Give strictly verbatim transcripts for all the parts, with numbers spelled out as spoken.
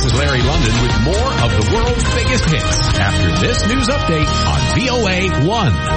is Larry London with more of the world's biggest hits after this news update on V O A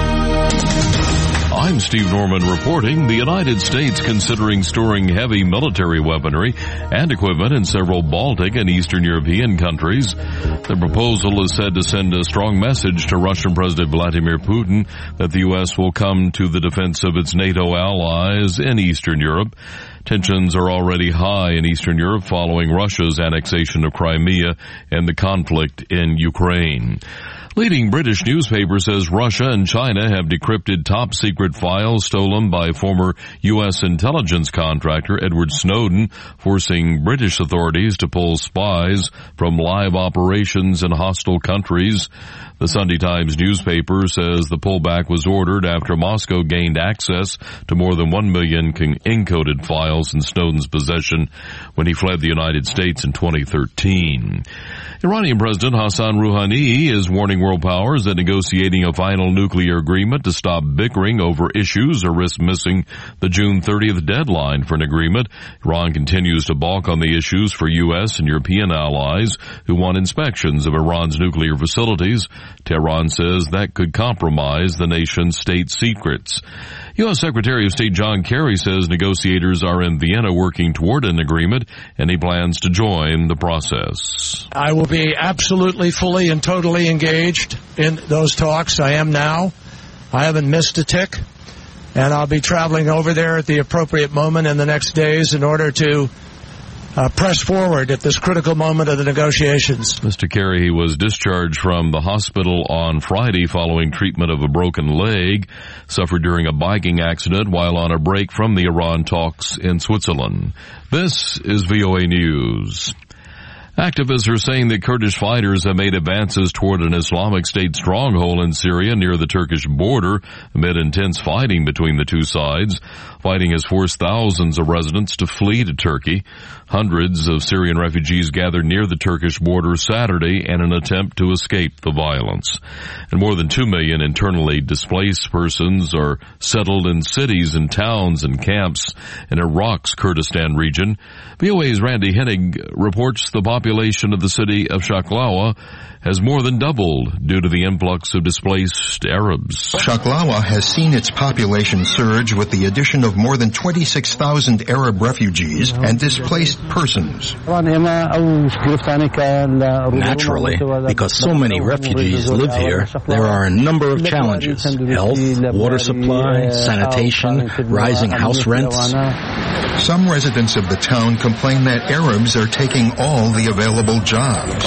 one. I'm Steve Norman reporting the United States considering storing heavy military weaponry and equipment in several Baltic and Eastern European countries. The proposal is said to send a strong message to Russian President Vladimir Putin that the U S will come to the defense of its NATO allies in Eastern Europe. Tensions are already high in Eastern Europe following Russia's annexation of Crimea and the conflict in Ukraine. Leading British newspaper says Russia and China have decrypted top-secret files stolen by former U S intelligence contractor Edward Snowden, forcing British authorities to pull spies from live operations in hostile countries. The Sunday Times newspaper says the pullback was ordered after Moscow gained access to more than one million encoded files in Snowden's possession when he fled the United States in twenty thirteen. Iranian President Hassan Rouhani is warning world powers that negotiating a final nuclear agreement to stop bickering over issues or risk missing the June thirtieth deadline for an agreement. Iran continues to balk on the issues for U S and European allies who want inspections of Iran's nuclear facilities. Tehran says that could compromise the nation's state secrets. U S Secretary of State John Kerry says negotiators are in Vienna working toward an agreement, and he plans to join the process. I will be absolutely, fully, and totally engaged in those talks. I am now. I haven't missed a tick, and I'll be traveling over there at the appropriate moment in the next days in order to Uh, press forward at this critical moment of the negotiations. Mister Kerry was discharged from the hospital on Friday following treatment of a broken leg suffered during a biking accident while on a break from the Iran talks in Switzerland. This is V O A News. Activists are saying that Kurdish fighters have made advances toward an Islamic State stronghold in Syria near the Turkish border amid intense fighting between the two sides. Fighting has forced thousands of residents to flee to Turkey. Hundreds of Syrian refugees gathered near the Turkish border Saturday in an attempt to escape the violence. And more than two million internally displaced persons are settled in cities and towns and camps in Iraq's Kurdistan region. V O A's Randy Hennig reports the population of the city of Shaklawa has more than doubled due to the influx of displaced Arabs. Shaklawa has seen its population surge with the addition of more than twenty-six thousand Arab refugees and displaced persons. Naturally, because so many refugees live here, there are a number of challenges: health, water supply, sanitation, rising house rents. Some residents of the town complain that Arabs are taking all the available jobs.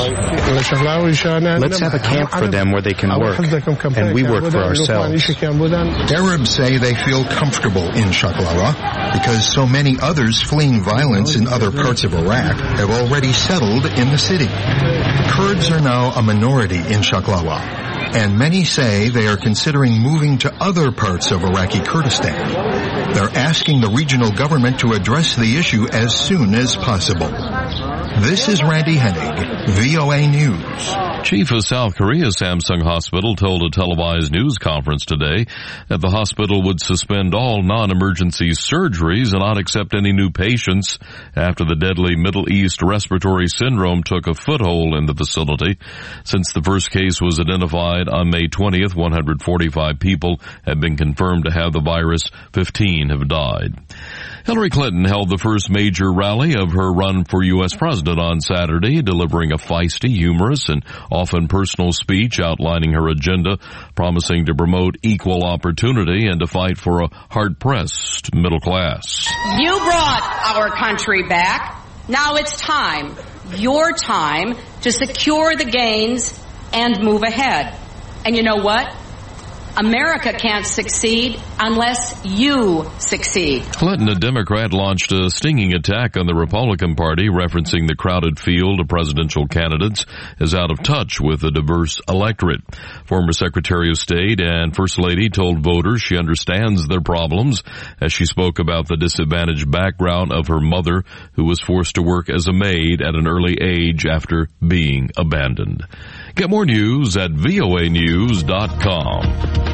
Let's have a camp for them where they can work, and we work for ourselves. Arabs say they feel comfortable in Shaklawa because so many others fleeing violence in other parts of Iraq have already settled in the city. Kurds are now a minority in Shaklawa, and many say they are considering moving to other parts of Iraqi Kurdistan. They're asking the regional government to address the issue as soon as possible. This is Randy Hennig, V O A News. Chief of South Korea's Samsung Hospital told a televised news conference today that the hospital would suspend all non-emergency surgeries and not accept any new patients after the deadly Middle East respiratory syndrome took a foothold in the facility. Since the first case was identified on May twentieth, one hundred forty-five people have been confirmed to have the virus. fifteen have died. Hillary Clinton held the first major rally of her run for U S president on Saturday, delivering a feisty, humorous, and often personal speech outlining her agenda, promising to promote equal opportunity and to fight for a hard-pressed middle class. You brought our country back. Now it's time, your time, to secure the gains and move ahead. And you know what? America can't succeed unless you succeed. Clinton, a Democrat, launched a stinging attack on the Republican Party, referencing the crowded field of presidential candidates is out of touch with a diverse electorate. Former Secretary of State and First Lady told voters she understands their problems as she spoke about the disadvantaged background of her mother, who was forced to work as a maid at an early age after being abandoned. Get more news at V O A news dot com.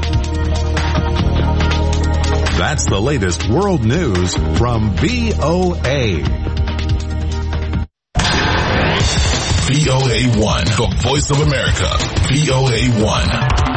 That's the latest world news from V O A. V O A one, the voice of America. V O A one.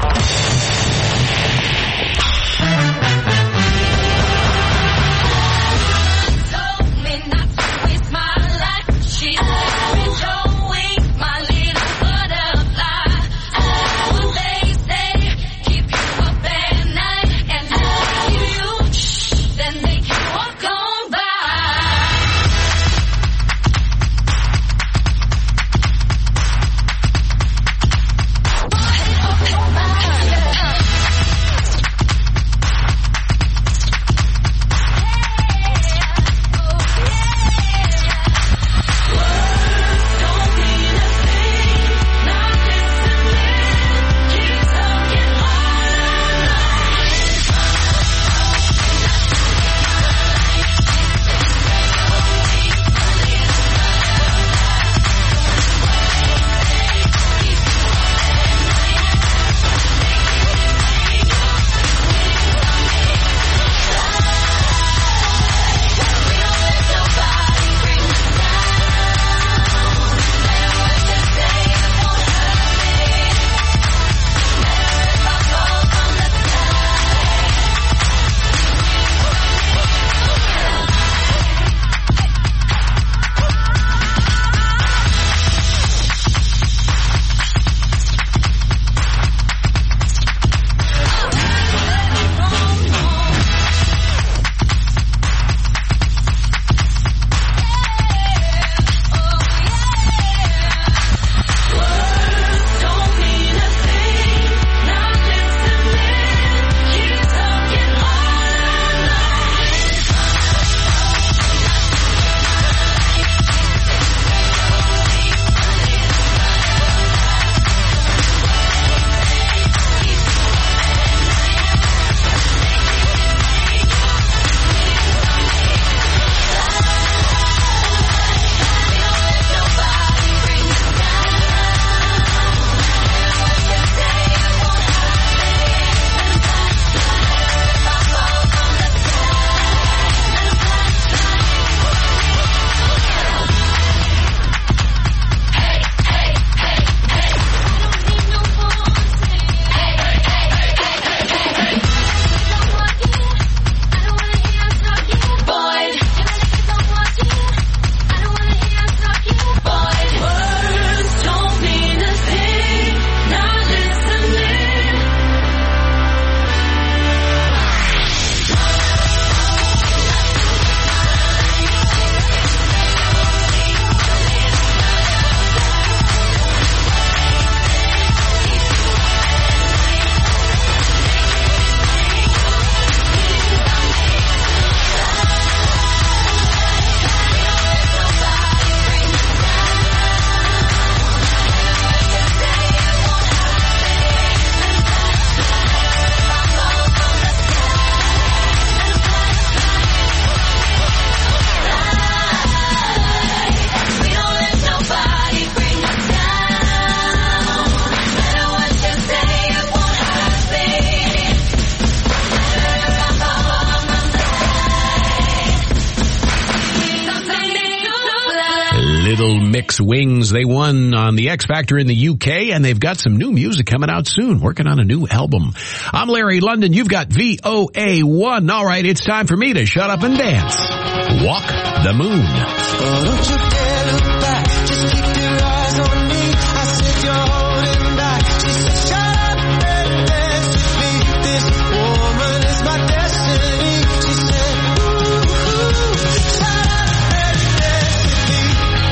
Mix Wings. They won on the X Factor in the U K, and they've got some new music coming out soon, working on a new album. I'm Larry London. You've got V O A one. All right, it's time for me to shut up and dance. Walk the Moon. Oh, don't you dare look back. Just keep your eyes on me. I said you're holding back. She said, shut up and dance with me. This woman is my destiny. She said, ooh, ooh, shut up and dance with me.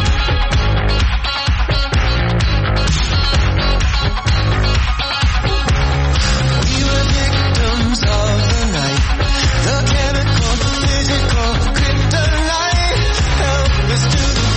We were victims of the night. The chemical, the physical, kryptonite. Help us to the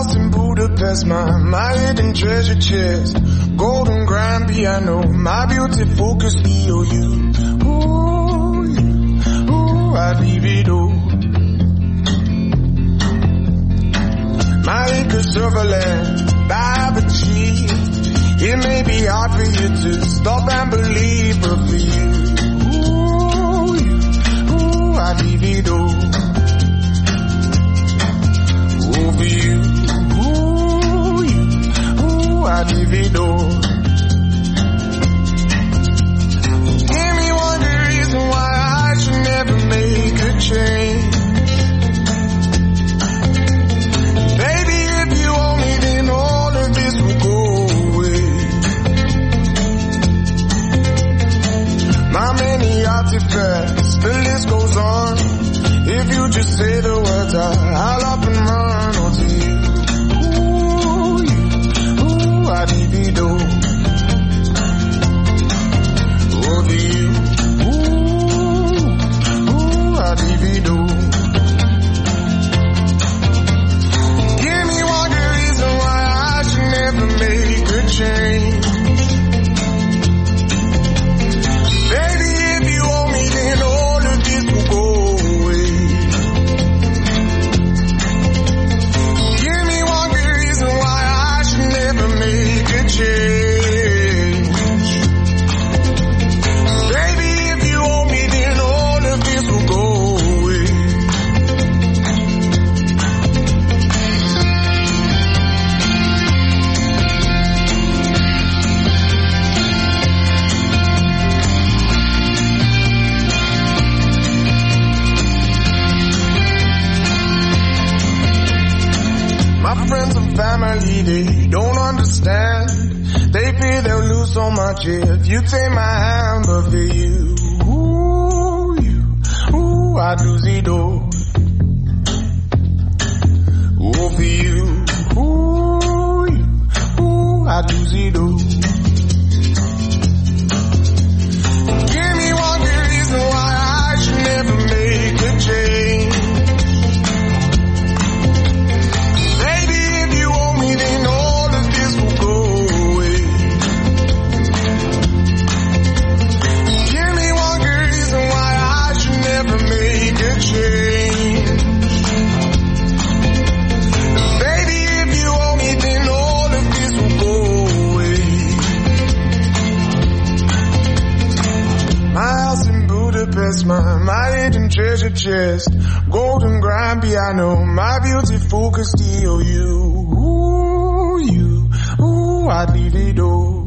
house in Budapest, my, my hidden treasure chest, golden grand piano, my beauty focus E O U. Ooh, ooh, I'd leave it all. My acres of land I've achieved. It may be hard for you to stop and believe, but for you, ooh, ooh, I'd leave it all. Ooh, for you, ooh, ooh, I'd leave it all. Give me one good reason why I should never make a change. Baby, if you owe me, then all of this will go away. My many artifacts, the list goes on. If you just say the words, I'll up and run onto you. Ooh, you, ooh, I'd leave it all. Over you, ooh, ooh, I'd leave it all. Give me one good reason why I should never make a change. Baby, if you owe me, then all of this will go away. Give me one good reason why I should never make a change. Baby, if you owe me, then all of this will go away. My friends and family, they don't understand. They fear they'll lose so much if you take my hand, but for you, ooh, you, ooh, I'd lose it all. Ooh, for you, ooh, you, ooh, I'd lose it all. Give me one good reason why I should never make a change. Then all of this will go away. Give me one good reason why I should never make a change. Baby, if you owe me, then all of this will go away. My house in Budapest, my, my hidden treasure chest, golden grand piano, my beauty focused E O U. You, ooh, I'd leave it all.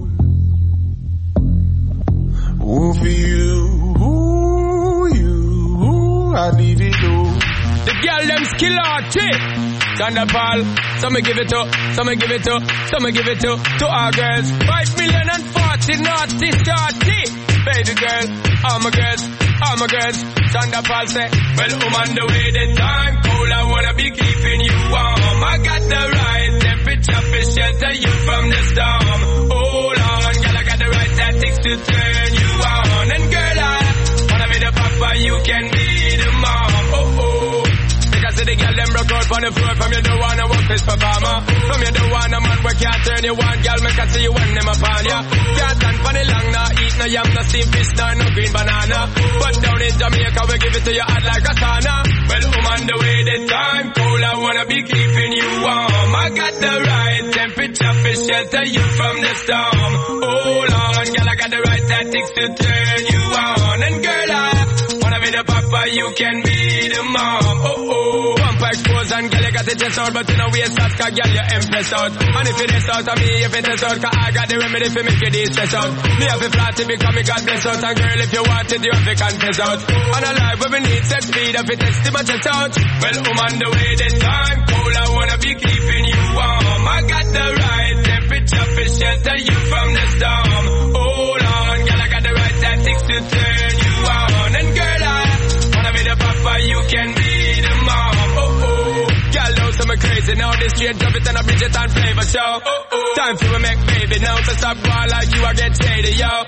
Ooh, for you, ooh, you, ooh, I'd leave it all. The girl them skill arty. Thunderball, some give it to, some give it to, some give it to, to our girls. Five million and forty naughty starty. Baby girl, all my girls, all my girls. Thunderball say, well, I'm on the way, the time cold, I wanna be keeping you warm. I got the right temperature for shelter you from the storm. Hold on, girl, I got the right tactics to turn you on. And girl, I wanna be the papa, you can be the mom. Oh, oh. Because the girl them broke out on the floor. From you don't wanna work this performer. From you don't wanna man where can't turn you on. Girl, make I see you when them upon ya. Can't stand for the long, nah. Eat no yam, no steamed fish, no, no green banana. But down in Jamaica, we give it to you hot like a sauna. Well, I'm on the way, the time cold, I wanna be keeping you warm. I got the right temperature for shelter you from the storm. Hold on, girl, I got the right tactics to turn you on. And girl, I wanna be the papa, you can be the mom. Oh, oh. Pump expose and girl, you got the chest out, but you know we start, cause girl, you empress out. And if it is out of me, if it is out, cause I got the remedy for make you de-stress out. Me have a flat to become me God bless out. And girl, if you want it, you have to confess out. And a life where we need set speed, if it is to my chest out. Well, I'm on the way, the time cold, I wanna be keeping you warm. I got the right temperature for shelter you from the storm. Hold on, girl, I got the right tactics to turn you on. And girl, I wanna be the papa, you can be the mom. Oh, oh. Girl, know some crazy now, this straight drop it and a Bridget and flavor show. Oh, oh. Time for me make baby now, to stop ball like you, I get shady, yo. Oh, oh.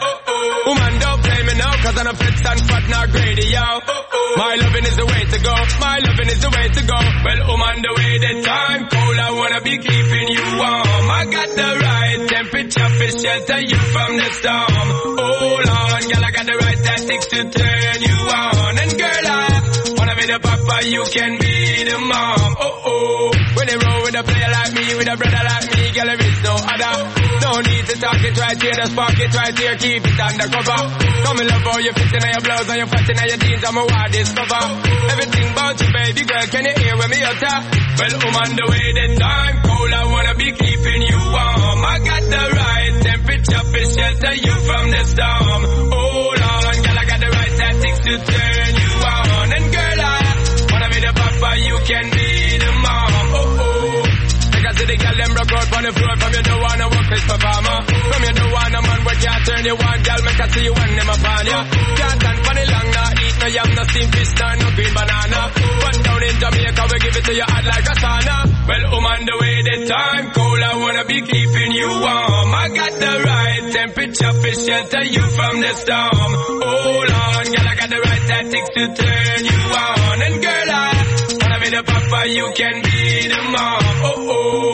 Woman, don't blame me now, cause I'm a fit and fat, not greedy, yo. My loving is the way to go, my loving is the way to go. Well, woman, the way the time cold, I wanna be keeping you warm. I got the right temperature for shelter you from the storm. Hold on, girl, I got the right tactics to turn you on. And girl, I wanna be the papa, you can be the mom. Oh, oh. When they roll with a player like me, with a brother like me, girl, there is no other. No need to talk it right here, the spark it right here, keep it undercover. Come in love how you fit in your blouse and you fat in your jeans, I'm a wild discover. Everything about you, baby girl, can you hear when me utter? Well, woman, the way the time cold, I wanna be keeping you warm. I got the right temperature for shelter you from the storm. Hold on, girl, I got the right tactics to turn you on. And girl, I wanna be the papa, you can be the mom. Oh, oh. Because the girl them rock out on the floor. From you don't wanna work as performer. From you don't wanna man where can't turn you on. Girl, make I see you when them upon ya. Can't stand for the long, nah. Eat no yam, no steamed fish, nah, no green banana. But down in Jamaica, we give it to you hot like a sauna. Well, woman, the way the time cold, I wanna be keeping you warm. I got the right temperature for shelter you from the storm. Hold on, girl, I got the right tactics to turn you on. And girl, I wanna be the papa, you can be the mom. Oh, oh.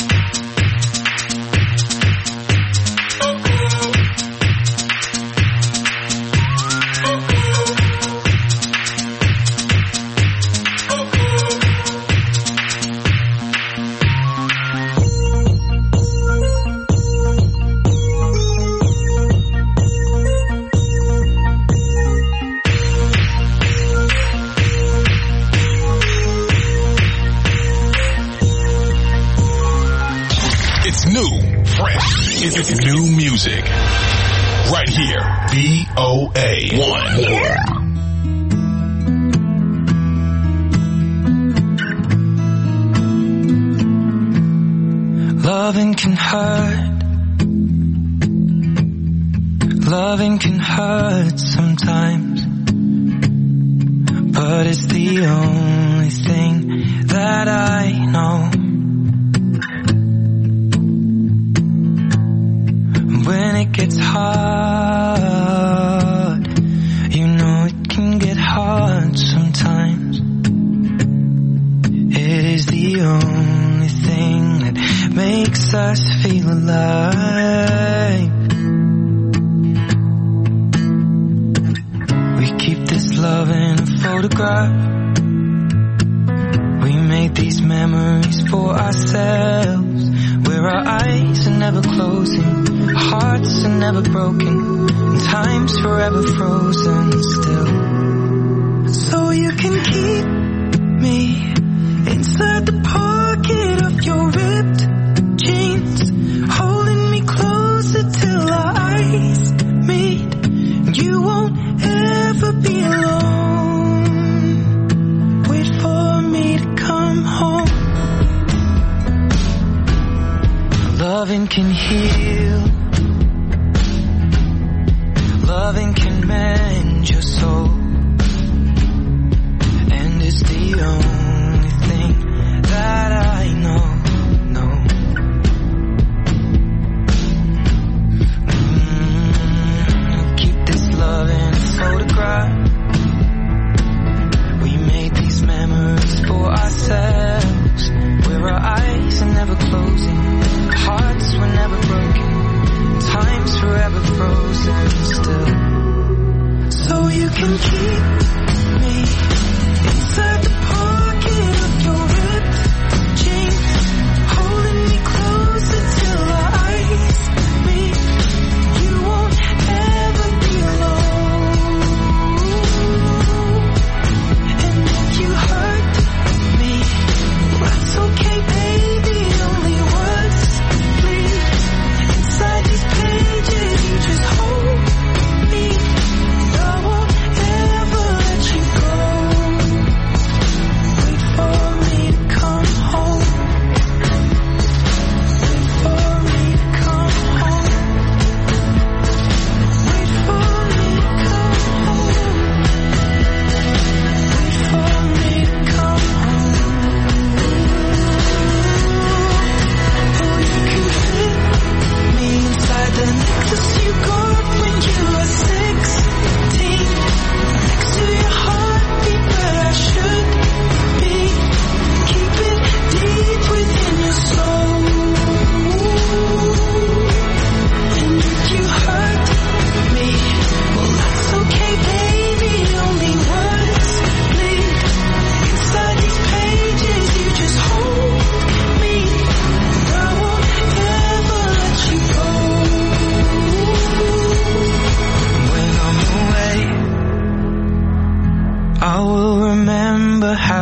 It's new music. Right here. V O A one. Yeah. Loving can hurt. Loving can hurt sometimes. But it's the only thing that I know. When it gets hard, you know it can get hard sometimes. It is the only thing that makes us feel alive. We keep this love in a photograph. We made these memories for ourselves, where our eyes are never closing, hearts are never broken, and time's forever frozen still. So you can keep me inside the pocket of your ripped jeans, holding me closer till our eyes meet. You won't ever be alone. Wait for me to come home. Loving can heal. Loving can mend your soul. And it's the only thing that I know, know. Mm, keep this love in a photograph. We made these memories for ourselves, where our eyes are never closing, hearts were never broken, time's forever frozen still. So you can keep me inside the park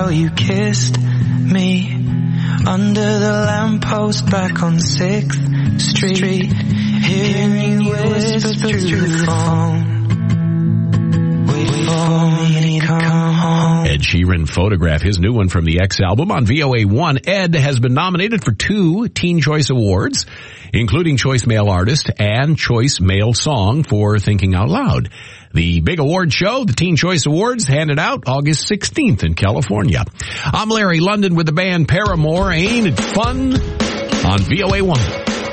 you kissed me under the lamppost back on sixth Street, hearing you whisper through the phone. Wait for me to come home. Ed Sheeran Photograph, his new one from the X album on V O A one. Ed has been nominated for two Teen Choice Awards, including Choice Male Artist and Choice Male Song for Thinking Out Loud. The big award show, the Teen Choice Awards, handed out August sixteenth in California. I'm Larry London with the band Paramore. Ain't it fun? On V O A one.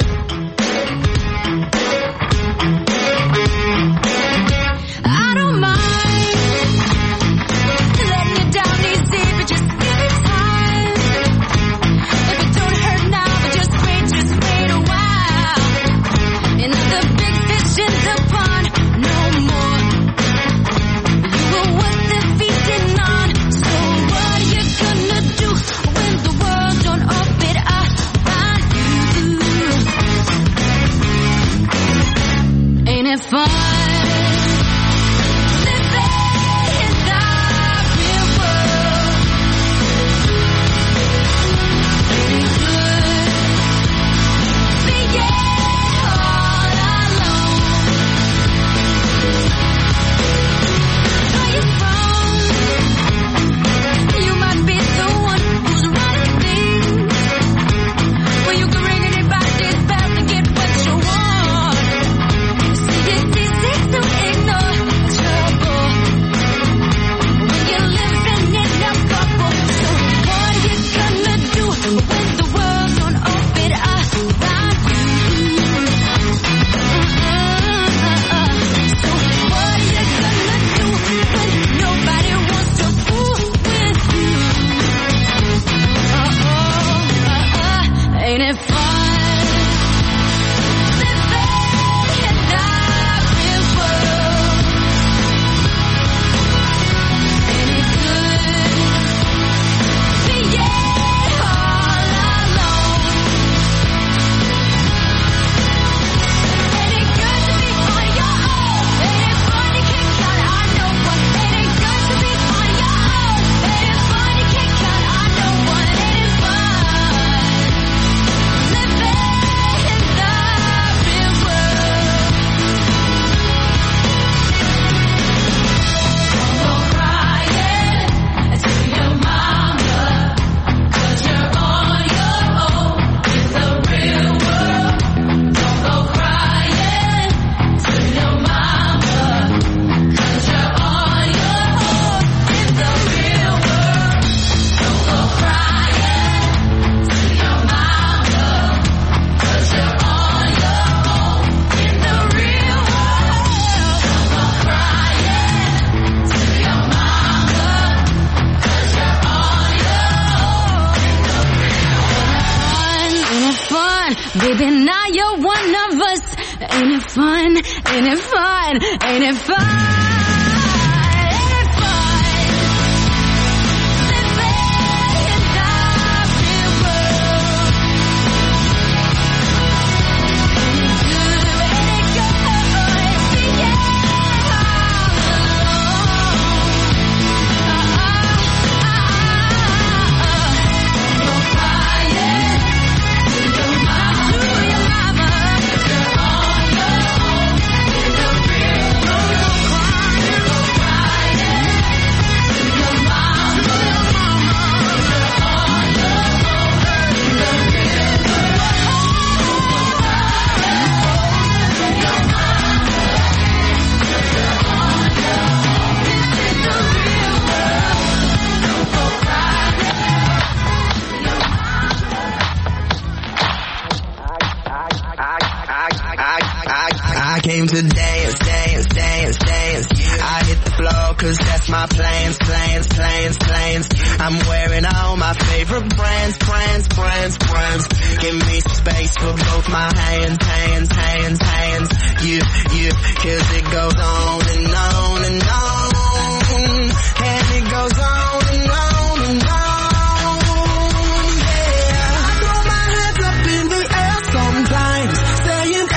Baby, now you're one of us. Ain't it fun? Ain't it fun? Ain't it fun? Came to dance, dance, dance, dance. I hit the floor cause that's my plans, plans, plans, plans. I'm wearing all my favorite brands, brands, brands, brands. Give me some space for both my hands, hands, hands, hands. You, you, cause it goes on and on and on. And it goes on and on and on. Yeah, I throw my hands up in the air sometimes, saying,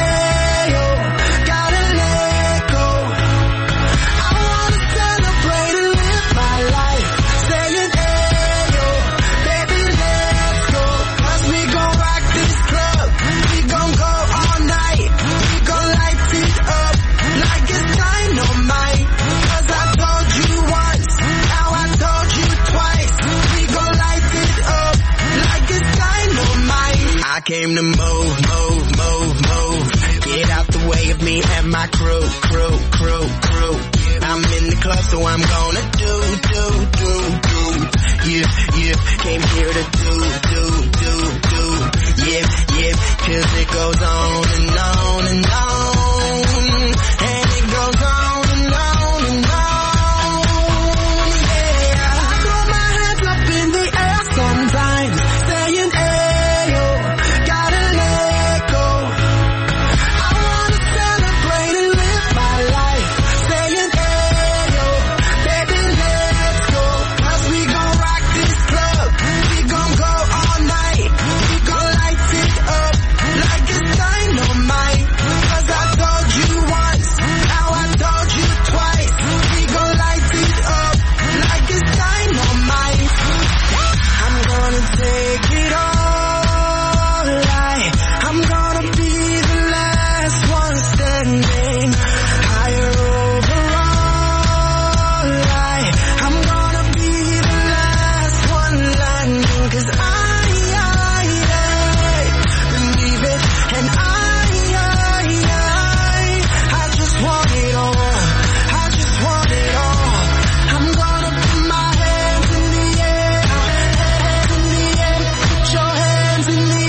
came to move, move, move, move. Get out the way of me and my crew, crew, crew, crew. I'm in the club, so I'm gonna do, do, do, do. Yeah, yeah, came here to do, do, do, do. Yeah, yeah, cause it goes on and on and on. And it goes on and on and on. Yeah, I throw my hands up in the air sometimes, saying, hey, yo, gotta let go. I wanna celebrate and live my life, saying, hey, yo, baby, let's go. Cause we gon' rock this club, we gon' go all night, we gon' light it up like it's dynamite. Cause I told you once, now I told you twice, we gon' light it up like it's dynamite. I'm gonna take it all, like I'm gonna be the last one standing. Higher overall, like I'm gonna be the last one landing. Cause I, I, I believe it, and I, I, I, I just want it all, I just want it all. I'm gonna put my hands in the air, hands in the air, put your hands in the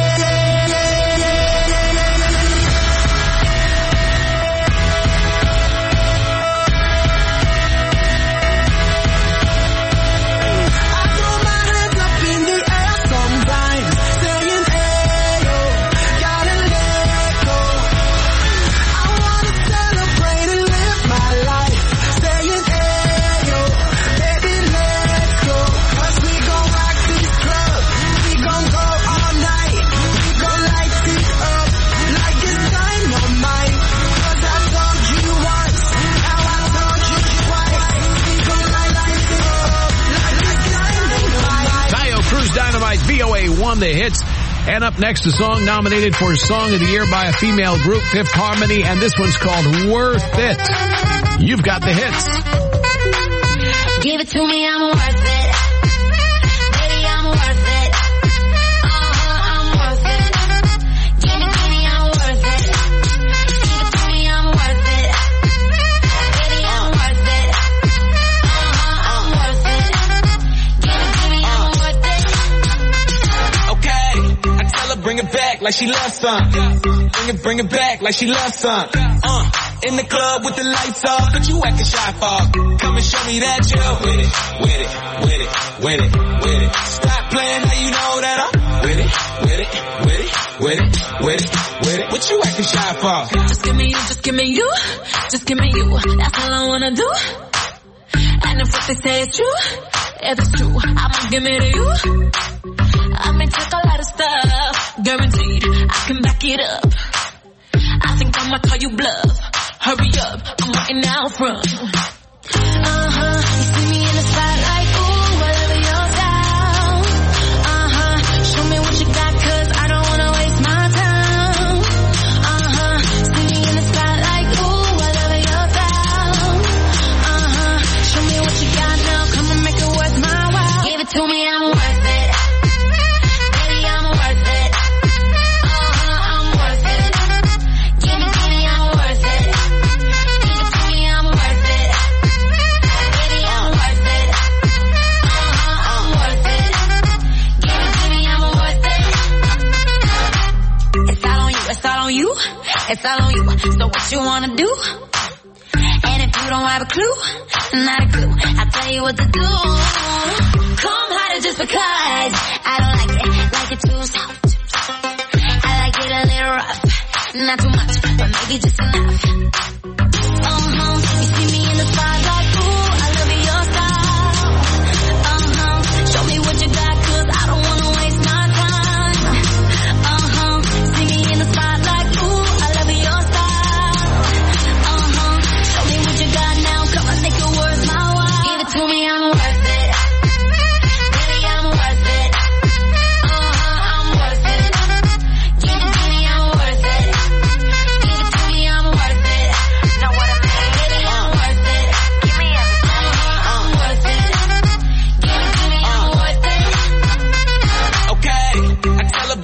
I throw my hands up in the air sometimes, saying, hey, yo, gotta let go. I wanna celebrate and live my life, saying, hey, yo, baby, let's go. Cause we gon' rock this club, we gon' go all night, we gon' light it up like it's dynamite. Cause I told you once, now I told you twice, we gon' light it up like it's dynamite. Tayo Cruz Dynamite, V O A one, the hits. And up next, a song nominated for Song of the Year by a female group, Fifth Harmony, and this one's called Worth It. You've got the hits. Give it to me, I'm worth it. Baby, I'm worth it. Uh-huh, I'm worth it. Give it to me, I'm worth it. Give it to me, I'm worth it. Baby, I'm worth it. Uh-huh, I'm worth it. Give it to me, I'm worth it. Okay, I tell her bring it back like she loves some. Bring it, bring it back like she loves some. Uh, in the club with the lights off, but you acting shy for. Come and show me that you're with it, with it, with it, with it, with it. Stop playing, now you know that I'm with it, with it, with it, with it, with it, with it. What you acting shy for? Just give me you, just give me you. Just give me you. That's all I wanna do. And if what they say is true, if it's true, I'ma give it to you. I may take a lot of stuff, guaranteed I can back it up. I think I'ma call you bluff. Hurry up, I'm waiting out front. Uh-huh, you see me in the spotlight, ooh, whatever your style. Uh-huh, show me what you got, cause I don't wanna waste my time. Uh-huh, see me in the spotlight, ooh, whatever your style. Uh-huh, show me what you got now, come and make it worth my while. Give it to me, I'm worth it. Baby, I'm worth it. Uh-huh, I'm worth it. Give it to me, I'm worth it. Give it to me, I'm worth it. Baby, I'm worth it. Uh-huh, I'm worth it. Give it to me, I'm worth it. It's all on you, it's all on you. It's all on you. So what you wanna do? And if you don't have a clue, not a clue, I'll tell you what to do. Come harder just because I don't like it, like it too soft. I like it a little rough, not too much, but maybe just enough. Uh-huh, you see me in the spotlight, ooh, I love your style. Uh-huh, show me what you got, cause I don't wanna waste my time. Uh-huh, see me in the spotlight, ooh, I love your style. Uh-huh, show me what you got now, come on, make it worth my while. Give it to me, I'm worth it. Baby, I'm worth it. Uh-huh, I'm worth it. Give it to me, I'm worth it. Give it to me, I'm worth it.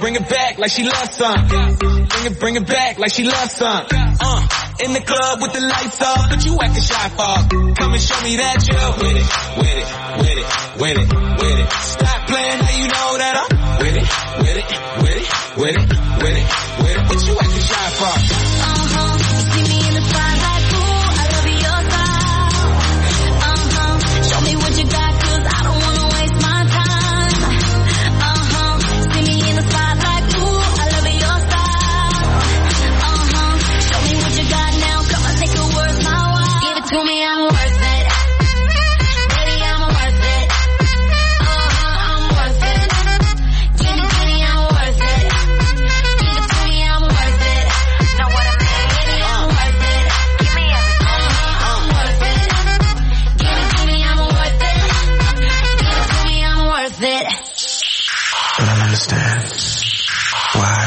bring it back like she loves some. Bring it, bring it back like she loves some. Uh, in the club with the lights off, but you acting shy for. Come and show me that you're with it, with it, with it, with it, with it. Stop playing, now you know that I'm with it, with it, with it, with it, with it, with it. What you acting shy for? Uh-huh, you see me in the spotlight, ooh, I love your style. Uh-huh, show me what you got, cause I don't wanna waste my time. Uh-huh, see me in the spotlight, ooh, I love your style. Uh-huh, show me what you got now, come on, take it worth my while. Give it to me, I'm worth it. Baby, I'm worth it. Uh-huh, I'm worth it. Give me, give me, I'm worth it. Give it to me, I'm worth it. Know what I mean? Baby, I'm worth it. Give me everything. Uh-huh, I'm worth it. Give it to me, I'm worth it. Give it to me, I'm worth it. I don't understand. Why?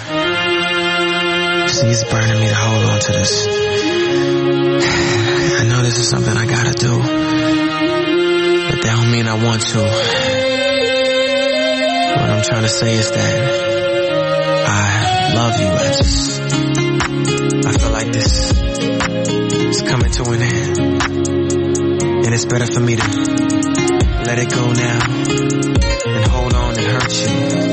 See, it's burning me to hold on to this. I know this is something I gotta do, but that don't mean I want to. What I'm trying to say is that I love you. I just, I feel like this is coming to an end, and it's better for me to let it go now and hold on and hurt you.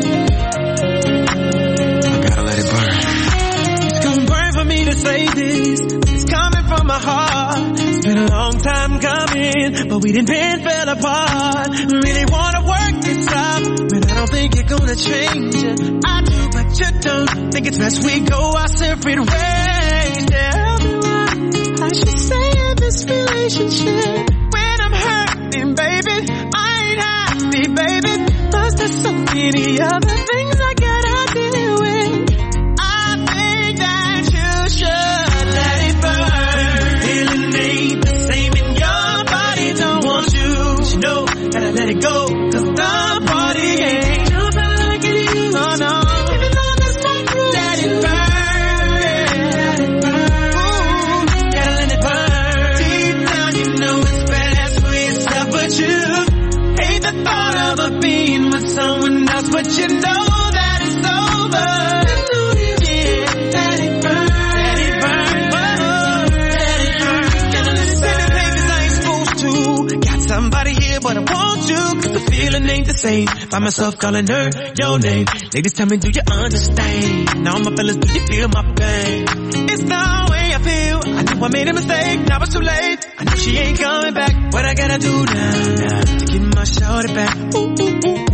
I gotta let it burn. It's gonna burn for me to say this. It's coming from my heart. It's been a long time coming, but we didn't bend, fell apart. Really wanna work this out, but I don't think you're gonna change it. I do, but you don't. Think it's best we go our separate ways. Tell me what I should say in this relationship. When I'm hurting, baby, I ain't happy, baby. Plus there's so many other things I gotta deal with. I think that you should let it burn. Feeling ain't the same in your body, don't want you. But you know, gotta let it go, cause the party ain't nothing like it used to. Oh no, even though that's not true. Let it burn, let it burn. Ooh, gotta let it burn. Deep down you know it's best for yourself, but you hate the thought of a being with someone else, but you know that it's over. Yeah, let it burn, let it burn, oh, let it burn. Gotta listen to places I ain't supposed to. Got somebody here, but I want you, cause the feeling ain't the same. Find myself calling her your name. Ladies, tell me, do you understand? Now my fellas, do you feel my pain? It's the way I feel. I knew I made a mistake, now it's too late. I know she ain't coming back. What I gotta do now to get my shorty back? Ooh, ooh, ooh, ooh.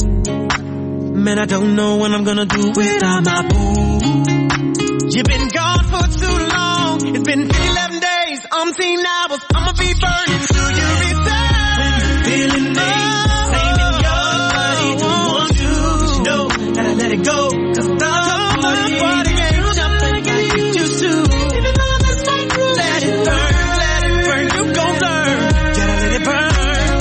Man, I don't know what I'm gonna do without my boo. You've been gone for too long. It's been eleven days, umpteen hours. I'ma be burning till you return. Feeling me, same in your body. Don't want you, but you know, gotta let it go. Cause the party ain't jumping like I used to. Even though that's not true. Let it burn, let it burn. You gon' learn. Gotta let it burn.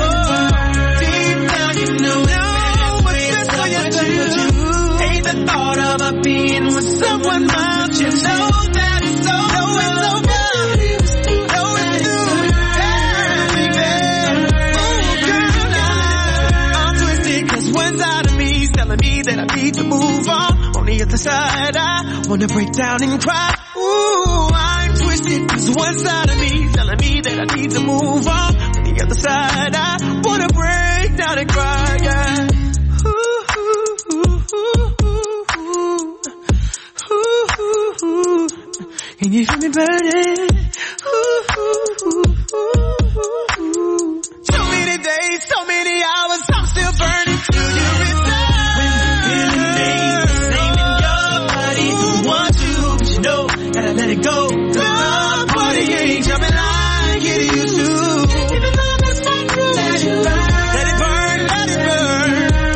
Deep down you know it's best for you to hate the thought of a being with someone else. You know that it's over. Know it's over. Know it's through. Yeah, baby. Oh, girl, now I'm twisted, cause one side of me is telling me that I need to move on. On the other side, I wanna break down and cry. Ooh, I'm twisted, cause one side of me is telling me that I need to move on. On the other side, I wanna break down and cry, yeah. Ooh, ooh, ooh, ooh, ooh, ooh, ooh. Can you feel me burning? Ooh, ooh, ooh, ooh, ooh. So many days, so many hours, I'm still burning till you return. Feeling ain't the same in your body. Don't want you, but you know, gotta let it go. Cause the party ain't jumping like it used to. Even though that's not true. Let it burn, let it burn, let it burn.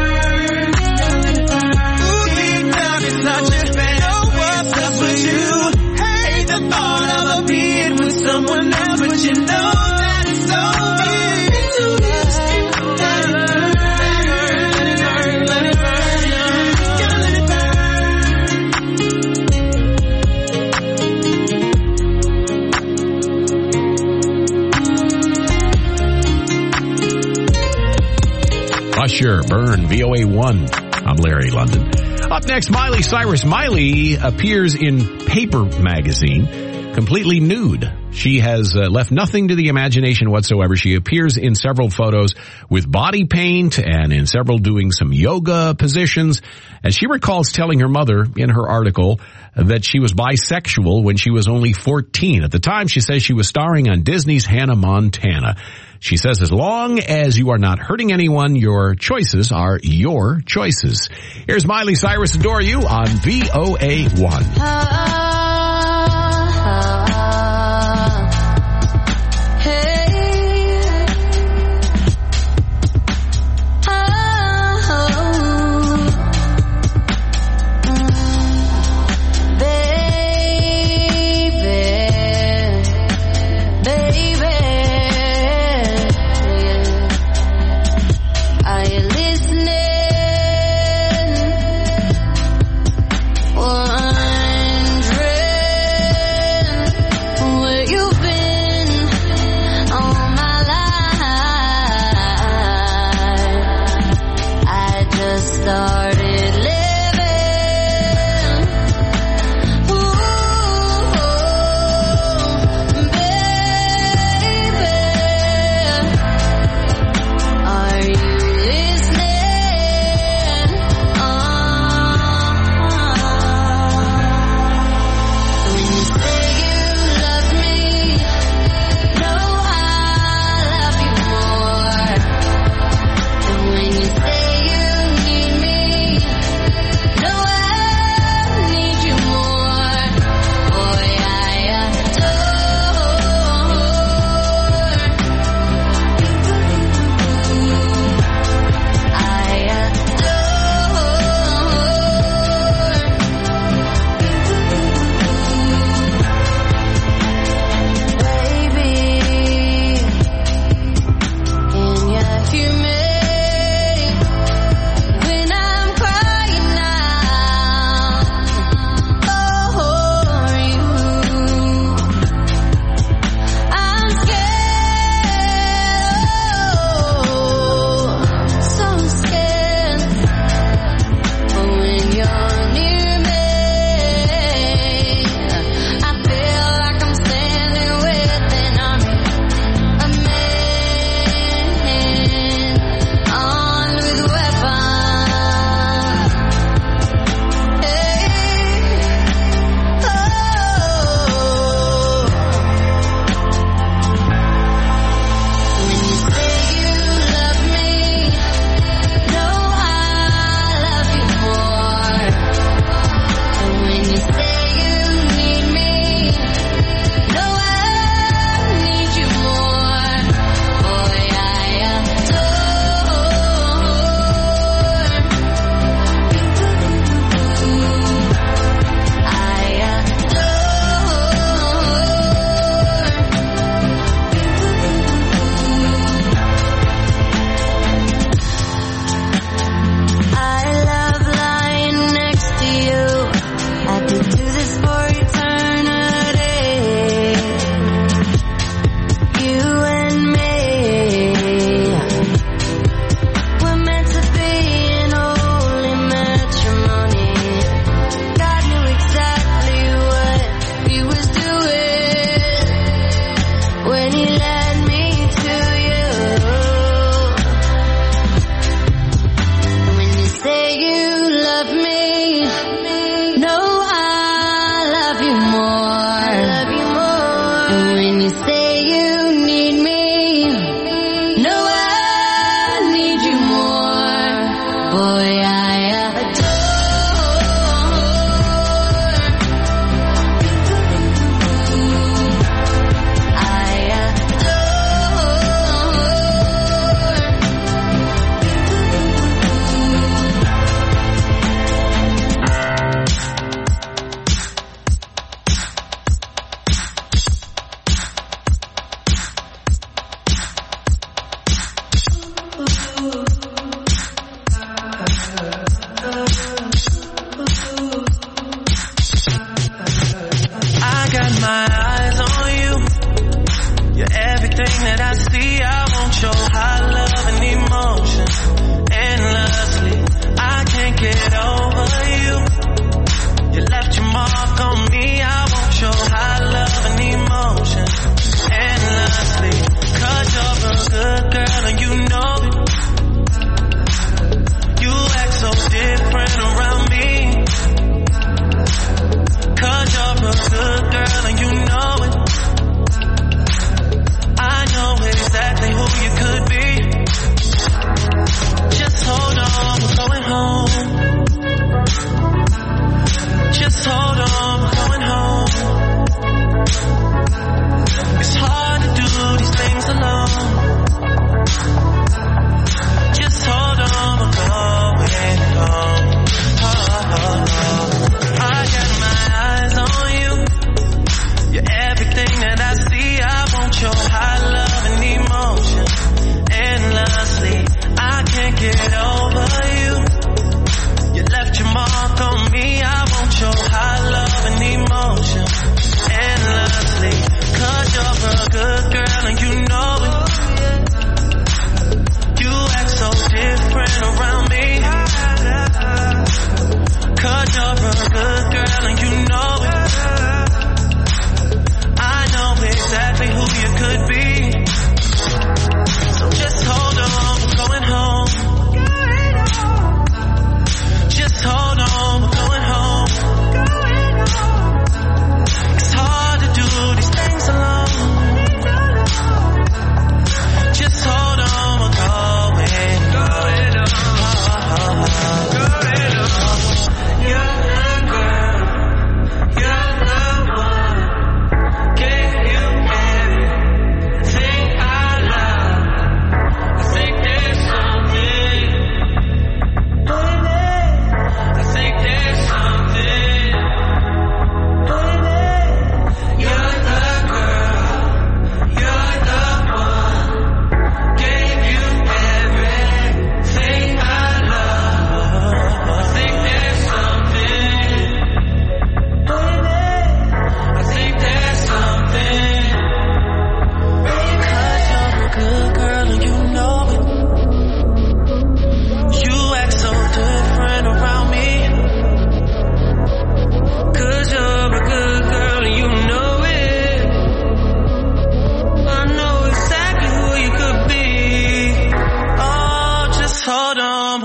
Ooh, deep down inside you, know what's up with you. Hate the thought of a being with someone else, but you know that it's over. Let it burn, let it burn, let it burn, gotta let it Usher, Burn, V O A one. I'm Larry London. Up next, Miley Cyrus. Miley appears in Paper magazine, completely nude. She has uh, left nothing to the imagination whatsoever. She appears in several photos with body paint and in several doing some yoga positions. And she recalls telling her mother in her article that she was bisexual when she was only fourteen. At the time, she says she was starring on Disney's Hannah Montana. She says, as long as you are not hurting anyone, your choices are your choices. Here's Miley Cyrus, Adore You on V O A one.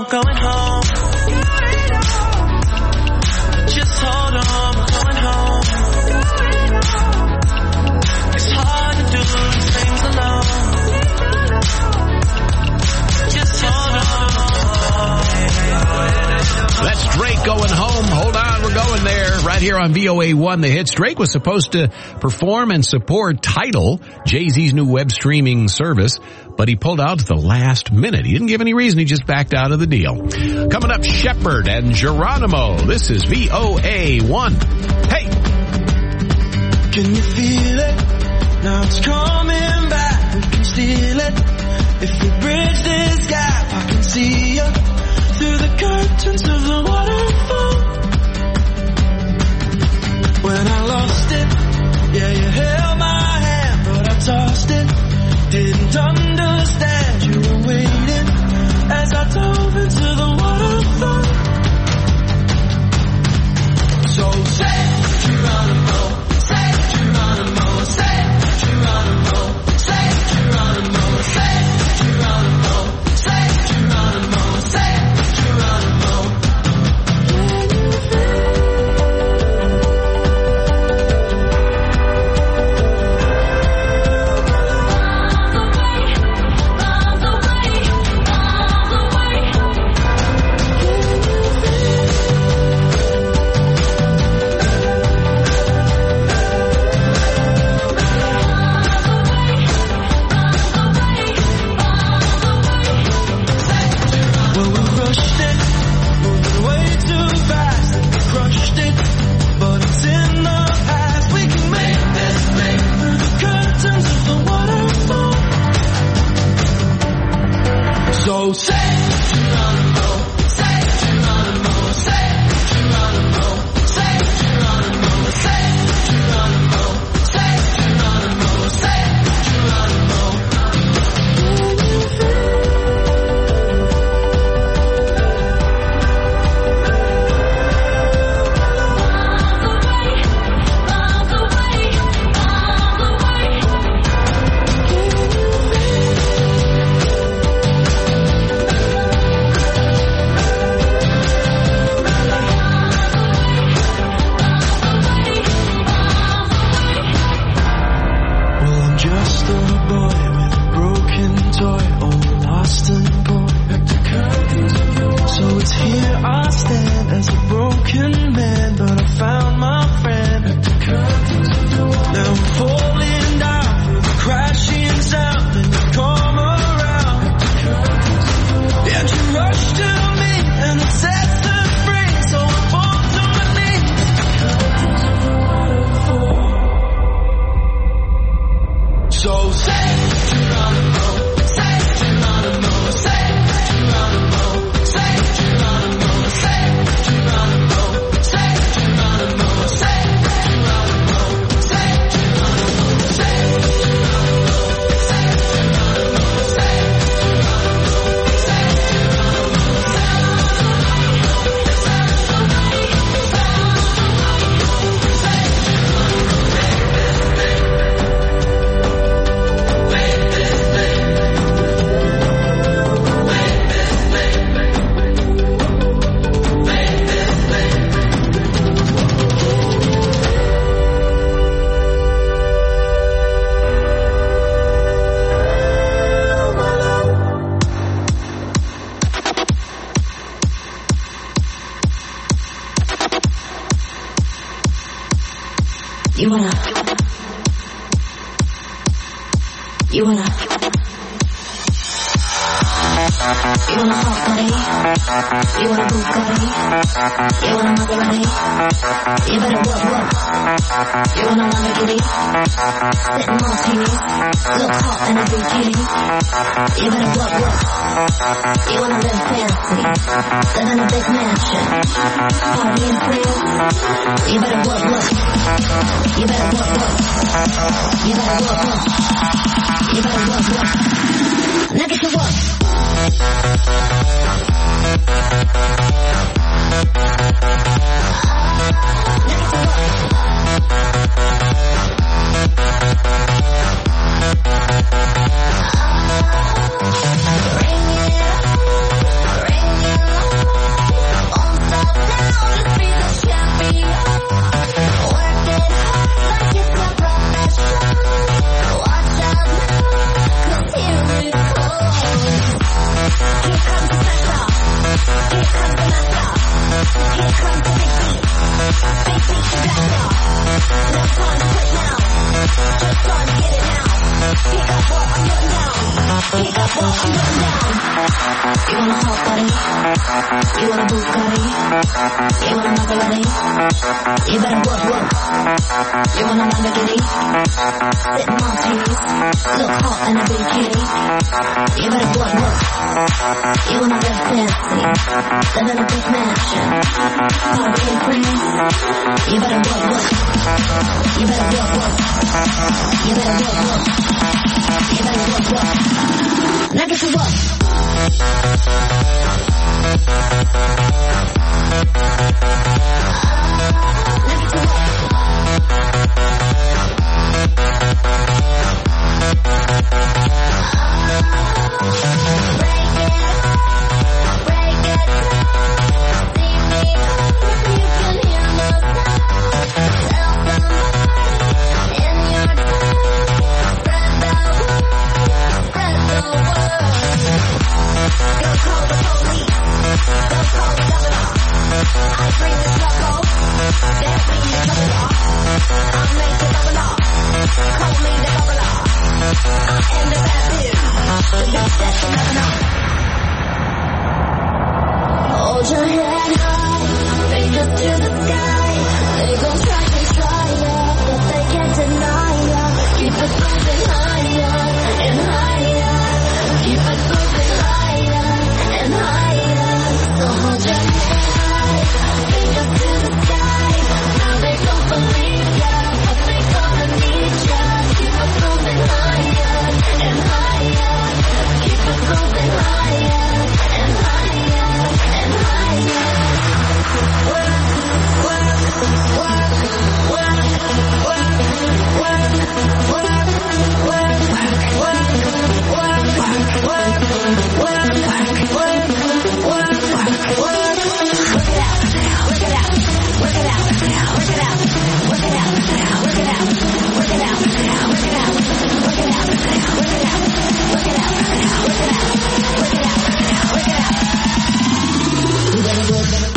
we're going home. Just hold on, we're going home. It's hard to do these things alone. Just hold on. That's Drake going home. Hold on, we're going there. Right here on V O A one, the hits. Drake was supposed to perform and support Tidal, Jay-Z's new web streaming service, but he pulled out at the last minute. He didn't give any reason. He just backed out of the deal. Coming up, Shepherd and Geronimo. This is V O A one. Hey! Can you feel it? Now it's coming back. We can steal it. If we bridge this gap, I can see you through the curtains of the waterfall. When I lost it, yeah, you held my hand, but I tossed it. Didn't understand you were waiting as I dove into the waterfall. So say Geronimo, say Geronimo, say Geronimo, say Geronimo, say Geronimo, say Geronimo, say Geronimo. So say Geronimo, say Geronimo, say Geronimo, say Geronimo, say Geronimo, say Geronimo, say Geronimo. You wanna, you wanna, you wanna hot body, you wanna Bugatti, you wanna Maserati, you better work, work, you wanna Lamborghini, sip martinis, look hot in a bikini, you better work, work, you wanna live fancy, live in a big mansion, party in France, you better work, work, you better work, work, you better work, work, you better work, work, now get to work. Ring it up, ring it He got what I'm putting down. You want a hot body? You want a Bugatti? You want a Maserati? You better work, work. You want a Lamborghini? Sitting Maltese, look hot in a bikini. You better work, work. You wanna live fancy, live in a big mansion, party and friends. You better work, work. You better work, work. You better work, work. You better work, work. Now get to work. Hold your head high, raise up to the sky. They gon' try to try ya, but they can't deny ya. Keep it moving higher and higher. Keep it moving higher and higher. So hold your head high, raise up to the sky. Now they don't believe ya, but they gonna need ya. Keep it moving higher and higher. Keep it moving higher and higher and higher. Work, work, work, work, work, work, work, work, work, work, work, work, work, work, work. Work it out, work it out, work it out, work it out, work it out, work it out, work it out, work it out, work it out, work it out, work it out, work it out, work it out, work it out, work it out. You better work it.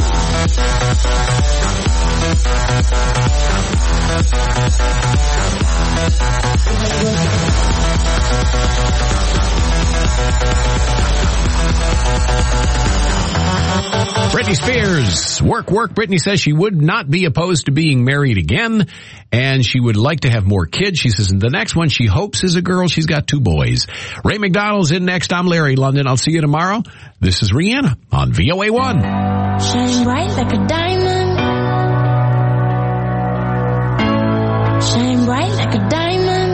Britney Spears, work, work. Britney says she would not be opposed to being married again, and she would like to have more kids. She says the next one she hopes is a girl. She's got two boys. Ray McDonald's in next. I'm Larry London. I'll see you tomorrow. This is Rihanna on V O A one. Shine bright like a diamond. Shine bright like a diamond.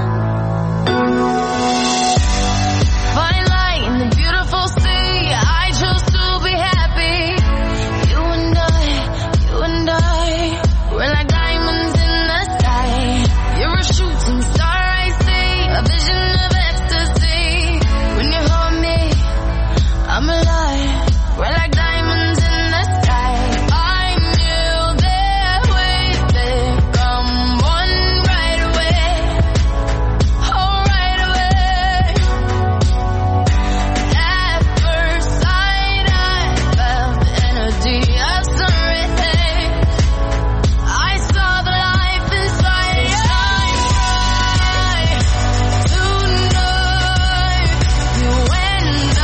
Fine light in the beautiful sea. I chose to be happy. You and I, you and I, we're like diamonds in the sky. You're a shooting star, I see, a vision of ecstasy. When you hold me, I'm alive. We're like diamonds in the sky. I knew that we'd become one right away. Oh, right away. At first sight, I felt the energy of sun rays. I saw the life inside you. Tonight, you and I,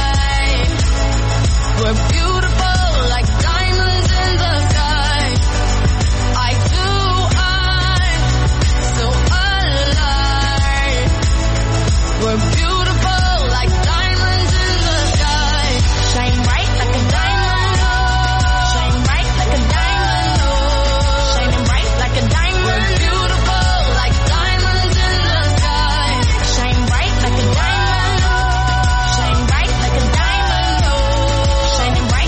we're beautiful like diamonds in the sky. I do, I'm so alive. We're beautiful like diamonds in the sky. Shine bright like a diamond. Shine bright like a diamond. Shining bright like a diamond. We're beautiful like diamonds in the sky. Shine bright like a diamond. Shine bright like a diamond. Shining bright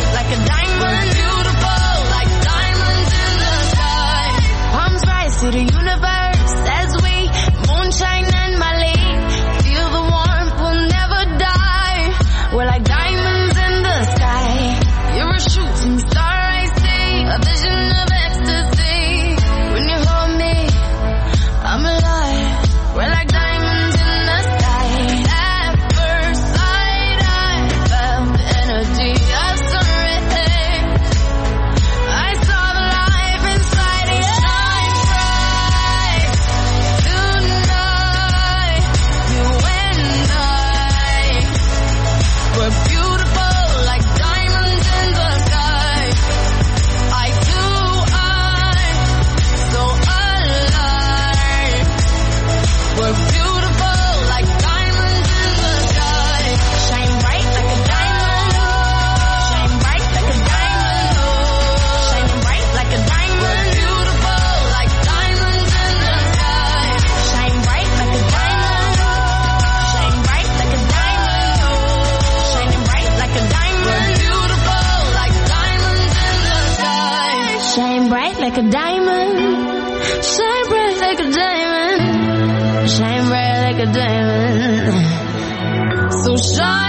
like a diamond. Shine bright like a diamond. Shine bright like a diamond. So shine